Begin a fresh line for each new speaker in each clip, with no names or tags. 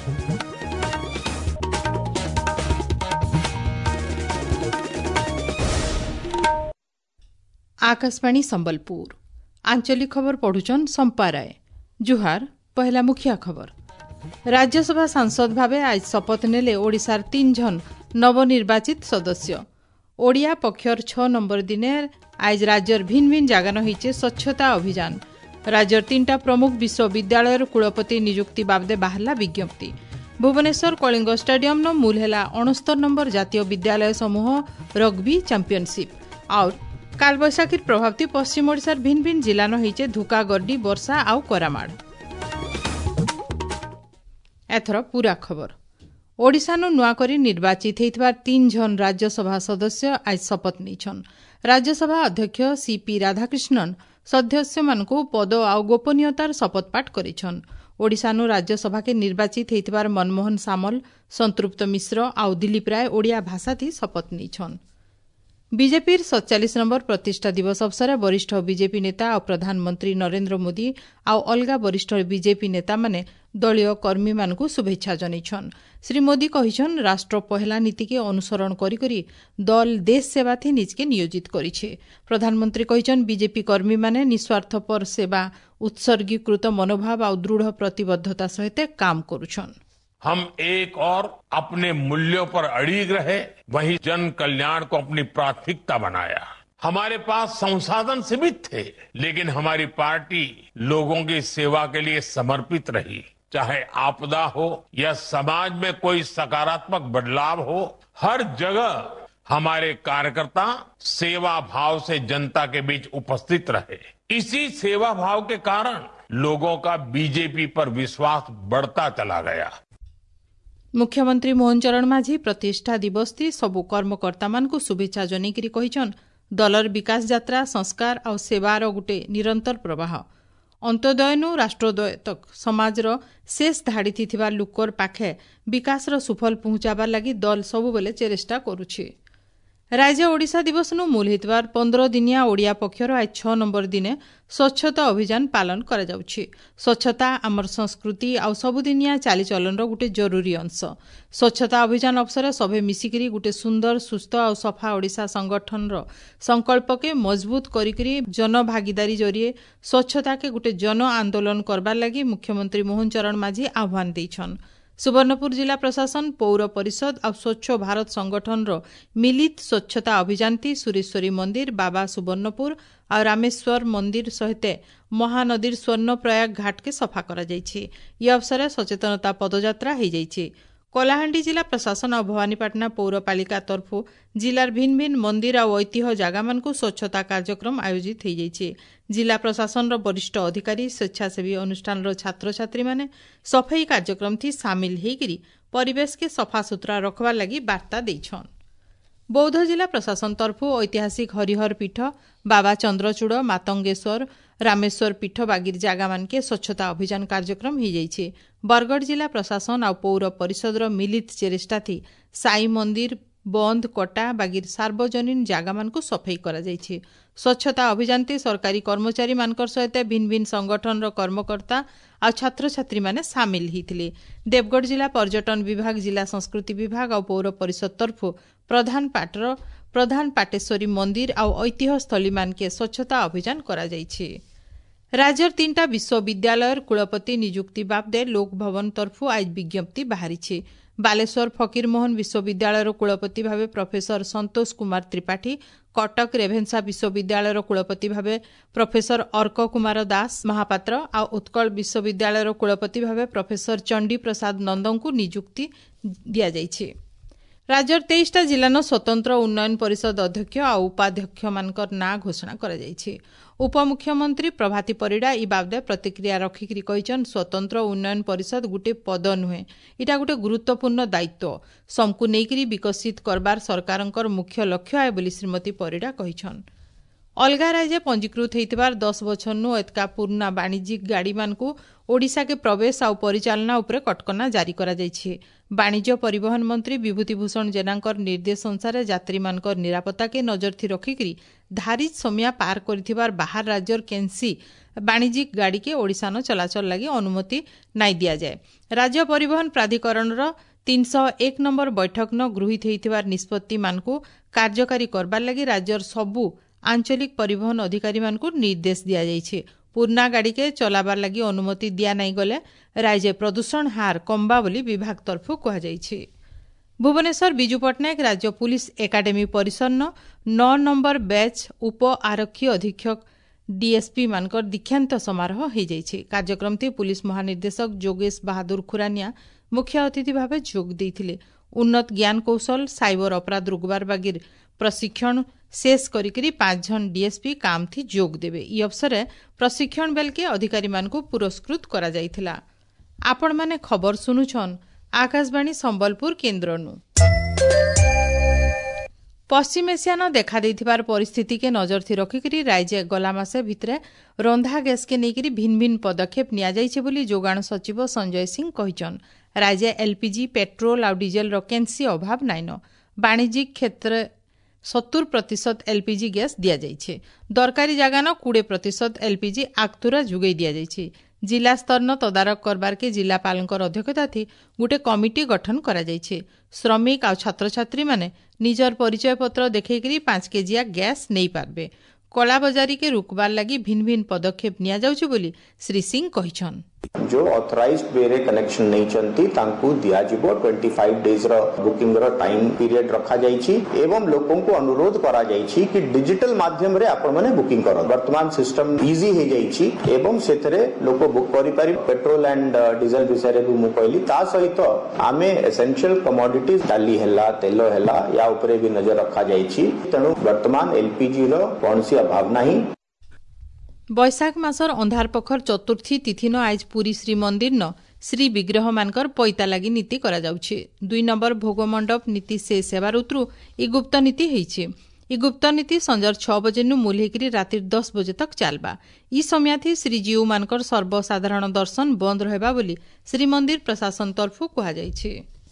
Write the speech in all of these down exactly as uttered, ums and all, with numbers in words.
आकाशवाणी संबलपुर आंचलिक खबर पढ़ुचन संपा राय। जुहार पहला मुखिया खबर। राज्यसभा सांसद भावे आज शपथ नेले ओडिशार तीन जन नवनिर्वाचित सदस्य। ओडिया पक्षर छ नंबर दिने आज राज्यर भिन्न भिन्न जागान होइचे स्वच्छता अभियान। राज्यर तीनटा प्रमुख विश्वविद्यालय कुलपति नियुक्ति बाबदे बाहरला विज्ञप्ति। भुवनेश्वर कलिंग स्टाडियम न मूल है अणस्तर नंबर जातीय विद्यालय समूह रग्बी चैंपियनशिप। और कालबैशाखीर प्रभावती पश्चिम ओडिशार भिन्न भिन्न जिलान होइचे धुका गर्डी वर्षा आउ करामाड़। एथर पूरा खबर। ओडिशानु नुआकरी निर्वाचित होइतबार तीन जन राज्यसभा सदस्य आज शपथ नेछन। राज्यसभा अध्यक्ष सीपी राधाकृष्णन सदस्यमानकु पद आउ गोपनीयतार शपथपाठ करिछन। ओडिशानु राज्यसभा के निर्वाचित होइतबार मनमोहन सामल, संतृप्त मिश्र आउ दिलीप राय ओडिया भाषाथी शपथ नेछन। बीजेपीर सतचालीस नंबर प्रतिष्ठा दिवस अवसर वरिष्ठ बीजेपी नेता और प्रधानमंत्री नरेंद्र मोदी आउ अलगा वरिष्ठ बीजेपी नेता माने दलीय कर्मी मानकु शुभेच्छा जनाइछन। श्री मोदी कहिछन राष्ट्र पहला नीति के अनुसरण करी करी दल देश सेवा थी निजके नियोजित करिछे। प्रधानमंत्री कहिछन बीजेपी कर्मी माने निस्वार्थपर सेवा उत्सर्गीकृत मनोभाव और दृढ़ प्रतिबद्धता सहित काम करुछन।
हम एक और अपने मूल्यों पर अड़िग रहे, वही जन कल्याण को अपनी प्राथमिकता बनाया। हमारे पास संसाधन सीमित थे, लेकिन हमारी पार्टी लोगों की सेवा के लिए समर्पित रही। चाहे आपदा हो या समाज में कोई सकारात्मक बदलाव हो, हर जगह हमारे कार्यकर्ता सेवा भाव से जनता के बीच उपस्थित रहे। इसी सेवा भाव के कारण लोगों का बीजेपी पर विश्वास बढ़ता चला गया।
मुख्यमंत्री मोहन चरण माझी प्रतिष्ठा दिवस थी सबु कर्मकर्ता मानकु शुभेच्छा जनेकिरी कहिछन दलर विकास यात्रा संस्कार और सेवार गोटे निरंतर प्रवाह। अंत्योदयनु राष्ट्रोदय तक समाजर शेष धाड़ी थिथिबा लुकर पाखे विकासर सुफल पहुंचाबार लागि दल सबुबेले चेष्टा करुछि। राज्य ओडिशा दिवस नु मूल हितबार पंद्रह दिनिया ओडिया पक्षर आज छ नंबर दिने स्वच्छता अभियान पालन करा जाउछि। स्वच्छता आमर संस्कृति आउ सबुदिनिया चालीचलनर गोटे जरूरी अंश। स्वच्छता अभियान अवसर सभे मिसिकरी गोटे सुंदर सुस्थ और सफा ओडिशा संगठनर संकल्प के मजबूत करिकरी जन भागीदारी जरिए स्वच्छता के गोटे जन आंदोलन करबार लागि मुख्यमंत्री मोहन चरण माझी आह्वान दैछन। सुवर्णपुर जिला प्रशासन पौर परिषद और स्वच्छ भारत संगठनर मिलित स्वच्छता अभियान थी सुरेश्वरी मंदिर बाबा सुवर्णपुर और रामेश्वर मंदिर सहित महानदीर स्वर्ण प्रयाग घाट के सफा करा जायछि। यह अवसर सचेतनता पदयात्रा हो जायछि। कलाहांडी जिला प्रशासन और भवानीपाटना पौरपालिका तरफु जिलार भिन्न भिन्न मंदिर और ऐतिह्य जगह मानकु स्वच्छता कार्यक्रम आयोजित हो जायछि। जिला प्रशासन वरिष्ठ अधिकारी स्वेच्छासेवी अनुष्ठान छात्र छात्री माने सफाई कार्यक्रम थी सामिल होकर परिवेश के सफा सुतरा रखबार लगी वार्ता देछन। बौद्ध जिला प्रशासन तरफु ऐतिहासिक हरिहर पीठ बाबा चंद्रचूड़ मातंगेश्वर रामेश्वर पीठ बागिर जागा मानके स्वच्छता अभियान कार्यक्रम हो जाइछे। बरगढ़ जिला प्रशासन और पौर परिषदर मिलित चेष्टा थी साई मंदिर बंद कटा बागिर सार्वजनीन जागा मानकु सफाई करा जाइछे। स्वच्छता अभियान ते सरकारी कर्मचारी मानकर सहित भिन्न भिन्न संगठन कर्मकर्ता और छात्र छात्री माने सामिल हिथिले। देवगढ़ जिला पर्यटन विभाग जिला संस्कृति विभाग और पौर परिषद तरफु प्रधान पाटर प्रधान पाटेश्वरी मंदिर और ऐतिह्य स्थली मानके स्वच्छता अभियान करा जाइछे। राज्यर तीनटा विश्वविद्यालय कुलपति नियुक्ति बाबदे लोक भवन तरफु आज विज्ञप्ति बाहरी। बालेश्वर फकीरमोहन विश्वविद्यालय कुलपति भावे प्रोफेसर संतोष कुमार त्रिपाठी, कटक रेभेन्सा विश्वविद्यालय कुलपति भावे प्रोफेसर अर्क कुमार दास महापात्र और उत्कल विश्वविद्यालय कुलपति भावे प्रोफेसर चंडी प्रसाद नंदंकु नियुक्ति दिया जाइछे। राज्यर तेईसटा जिलान स्वतंत्र उन्नयन परिषद अध्यक्ष और उपाध्यक्ष मानकर ना घोषणा करा जाइछे। उपमुख्यमंत्री प्रभाती परिडा ई बाबदे प्रतिक्रिया रखिकरी कहिछन स्वतंत्र उन्नयन परिषद गुटे पद नुहे, इटा गुटे गुरुत्वपूर्ण दायित्व समकु नेकरी विकसित करबार सरकारंकर मुख्य लक्ष्य है बोली श्रीमती परिडा कहिछन। अलगा राज्य पंजीकृत होइतबार दस बछर नु एतका पुराना वाणिज्यिक गाड़ी मानकु ओडिशा के प्रवेश आउ परिचालना उपरे कटकना जारी करा जायछि। वाणिज्य परिवहन मंत्री विभूतिभूषण जेनांकर निर्देश अनुसार यात्री मानकर निरापत्ता के नजर थी रखिकरी धारित समिया पार करिथिबार बाहर राज्यर केन्सी वाणिज्यिक गाड़ी के ओडिशा न चलाचल लगी अनुमति नाई दिया जाए। राज्य परिवहन प्राधिकरणर तीन सौ एक नंबर बैठक न गृहीत होइथिबार निष्पत्ति मानकु कार्यकारी करबार लगी राज्यर सबु आंचलिक परिवहन अधिकारी मानकु निर्देश दिया जाइछे। पुरना गाड़ी के चलाबार लगी अनुमति दिया नहीं गले राज्य प्रदूषण हार कम्बा बोली विभाग तरफु कहा जाइछे। भुवनेश्वर विजु पट्टनायक राज्य पुलिस एकाडेमी परिसर न नौ नंबर बैच उप आरक्षी अधीक्षक डीएसपी मानकर दीक्षांत समारोह हो जाइछे। कार्यक्रम थी पुलिस महानिर्देशक जोगेश बहादुर खुरानिया मुख्य अतिथि भाव जोग देइथिले। उन्नत ज्ञान कौशल साइबर अपराध रुकबार बागिर प्रशिक्षण शेष करिकरी पांच जन डीएसपी काम थी जोग देवे। ई अवसर प्रशिक्षण बेल के अधिकारी मानकु पुरस्कृत करा जाइथिला। आपण माने खबर सुनुछन आकाशवाणी संबलपुर केन्द्रनु। पश्चिम एशिया न देखा देथिबार परिस्थिति के नजर थी रखिकरी राज्य गला मासे भितरे रंधा गैस के नेकिरी भिन्न भिन्न पदक्षेप निया जाइछे बोली जोगाण सचिव संजय सिंह कहिछन। राज्य एलपीजी पेट्रोल आ डीजेल रो केन्सी अभाव नाइन। वाणिज्यिक क्षेत्र सत्तर प्रतिशत एलपीजी गैस दिया जाइछे। दरकारी जागा न कोड़े प्रतिशत एलपीजी आगतुरा जुगई दिया जाइछे। जिला स्तर न तदारक करबार के जिलापालंकर अध्यक्षता थी गोटे कमिटी गठन करा जाइछे। श्रमिक आ छात्र छात्री माने निजर परिचय पत्र देखेकरी पांच केजिया गैस नहीं पारबे। कलाबजारी के रुकबार लगी भिन्न भिन्न पदक्षेप निया जाउछे बोली श्री सिंह कहिछन।
जो ऑथराइज्ड वे रे कनेक्शन नहीं चंती तांकु दिया जिवो पच्चीस डेज रो बुकिंग रो टाइम पीरियड रखा जाइछि एवं लोकों को अनुरोध करा जाइछि कि डिजिटल माध्यम रे आपण माने बुकिंग करो। वर्तमान सिस्टम इजी हे जाइछि एवं सेथरे लोको बुक करि पारि। पेट्रोल एंड डीजल विषय रे मु कहली ता सहित आमे एसेंशियल कमोडिटीज डाली हैला तेल हैला या ऊपर भी नजर रखा जाइछि। तेनु वर्तमान एलपीजी रो कोनसी अभाव नाही।
बैशाख मासर अंधार पखर चतुर्थी तिथि न आज पुरी श्री मंदिर न श्री विग्रह मानकर पैता लगी नीति करा जाउछे। दुई नंबर भोग मंडप नीति से सेवा ऋतु इ गुप्त नीति हेइछे। इ गुप्त नीति संजर छह बजे नु मूल्हेकरी राति दस बजे तक चलबा। इ समय थी श्रीजीव मानकर सर्वसाधारण दर्शन बंद रहबा बोली श्री मंदिर प्रशासन तरफु कहा जाइछे।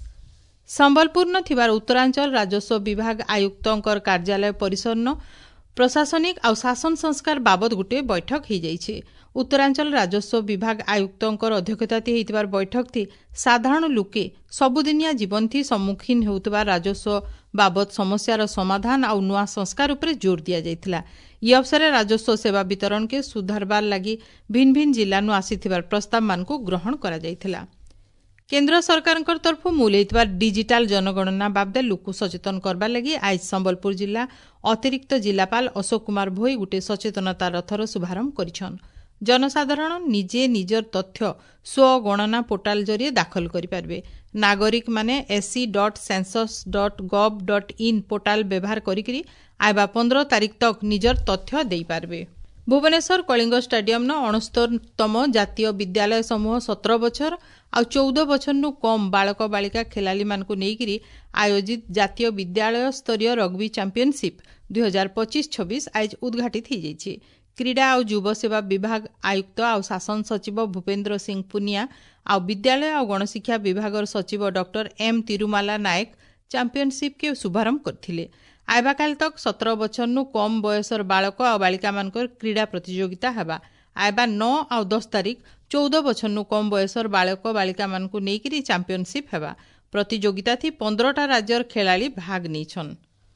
संबलपुर न थिबार उत्तरांचल राजस्व विभाग आयुक्तंकर कार्यालय परिसर न प्रशासनिक आ शासन संस्कार बाबद गोटे बैठक हो जाइछे। उत्तरांचल राजस्व विभाग आयुक्तंकर अध्यक्षता होइतिबार बैठक थी साधारण लोके सबुदिनिया जीवन थी सम्मुखीन होउतबा राजस्व बाबद समस्यार समाधान आ नुआ संस्कार उपरे जोर दिया जाइथिला। ई अवसर राजस्व सेवा वितरण के सुधारबार लगी भिन्न भिन्न जिल्लानु आसीथिबार प्रस्ताव मानकु ग्रहण करा जाइथिला। केन्द्र सरकार तरफ मूल डिजिटाल जनगणना बाबद लोक सचेतन करबार लगी आज संबलपुर जिला अतिरिक्त जिलापाल अशोक कुमार भोई गोटे सचेतनता रथर शुभारंभ करिछन। जनसाधारण निजे निजर तथ्य स्वगणना पोर्टाल जरिए दाखल करिपारबे। नागरिक माने S C dot census dot gov dot in portal व्यवहार करिकरी आइबा पंद्रह तारीख तक निजर तथ्य देई पारबे। भुवनेश्वर कलिंग स्टाडियम न अणस्तरतम जातीय विद्यालय समूह सत्रह बछर आ चौदह बछर नु कम बालक बालिका खेलाड़ी मानकु नेइकिरी आयोजित जातीय विद्यालय स्तरीय रग्बी चैंपियनशिप दुई हजार पच्चीस छब्बीस आज उद्घाटित हो जाइछे। क्रीड़ा और युव सेवा विभाग आयुक्त आ शासन सचिव भूपेन्द्र सिंह पुनिया आ विद्यालय और गणशिक्षा विभाग सचिव doctor M Tirumala Nayak championship के शुभारंभ करथिले। आइबा काल तक सत्रह बछर नु कम बयसर बालक और बालिका मानकर क्रीड़ा प्रतियोगिता हेबा। आइबा नौ आ दस तारीख चौदह बछर नु कम बयसर बालक बालिका मानकु नेइकिरी चैंपियनशिप हेबा। प्रतियोगिता थी पंद्रहटा राज्यर खेलाड़ी भाग नेइछन।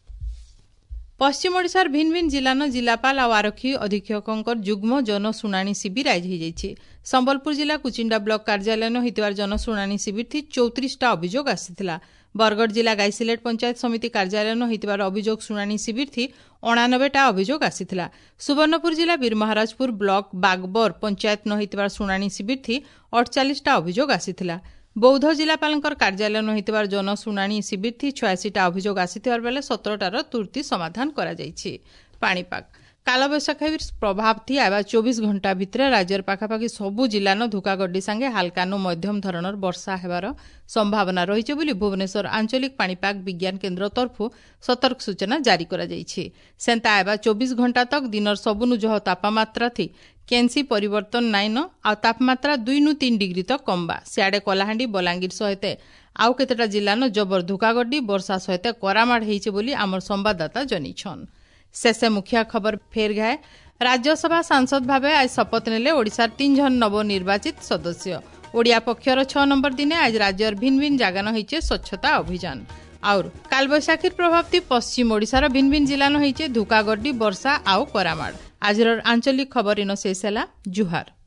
पश्चिम ओडिशार भिन्न भिन्न जिला न जिलापाल आ आरक्षी अधीक्षक जुग्म जनशुणाणी शिविर आज हो जाइछे। संबलपुर जिला कुचिंडा ब्लॉक कार्यालय न होइतबार जनशुणाणी शिविर थी चौतीसटा अभियोग आसीथिला। बरगढ़ जिला गाइसिलेट पंचायत समिति कार्यालय न होइतबार अभियोग शुणाणी शिविर थी अणानबेटा अभियोग आसीथिला। सुवर्णपुर जिला वीरमहाराजपुर ब्लॉक बागबर पंचायत न होइतबार शुणाणी शिविर थी अड़चालीसटा अभियोग आसीथिला। बौद्ध जिलापालंकर कार्यालय न होइतबार जनशुणाणी शिविर थी छियासीटा अभियोग आसीथिबार बेले सत्रहटार तुर्ती समाधान करा जाइछे। पाणीपाग कालबैशाखी प्रभाव थी आवा चौबीस घंटा भितर राज्यर पाखापाखि सबु जिला न धुकागड्डी संगे हालकानु मध्यम धरणर वर्षा हेबार संभावना रहिছে बोली भुवनेश्वर आंचलिक पाणीपाग विज्ञान केन्द्र तरफु सतर्क सूचना जारी करा जाइछे। सेंता आवा चौबीस घंटा तक दिनर सबुनु जह तापमात्रा थी केन्सी परिवर्तन नाइन आ तापमात्रा दुई नु तीन डिग्री तक कमबा सियाडे कलाहांडी बलांगीर सहित आउ केतेटा जिल्लानो जबर धुकागड्डी वर्षा सहित करामाड़ हेइचे बोली आमर संवाददाता जनिछन। शेषे मुखिया खबर फेर गाए राज्यसभा सांसद भावे आज शपथ नेले ओडिशार तीन जन नवनिर्वाचित सदस्य। ओडिया पक्षर छह नंबर दिने आज राज्यर भिन्न भिन्न जागान होइचे स्वच्छता अभियान और कालबैशाखीर प्रभाव पश्चिम ओडिशार भिन्न भिन्न जिल्लान होइचे धुकागड्डी वर्षा आउ करामाड़। आजर आंचलिक खबर इन शेष ହେଲା। जुहार।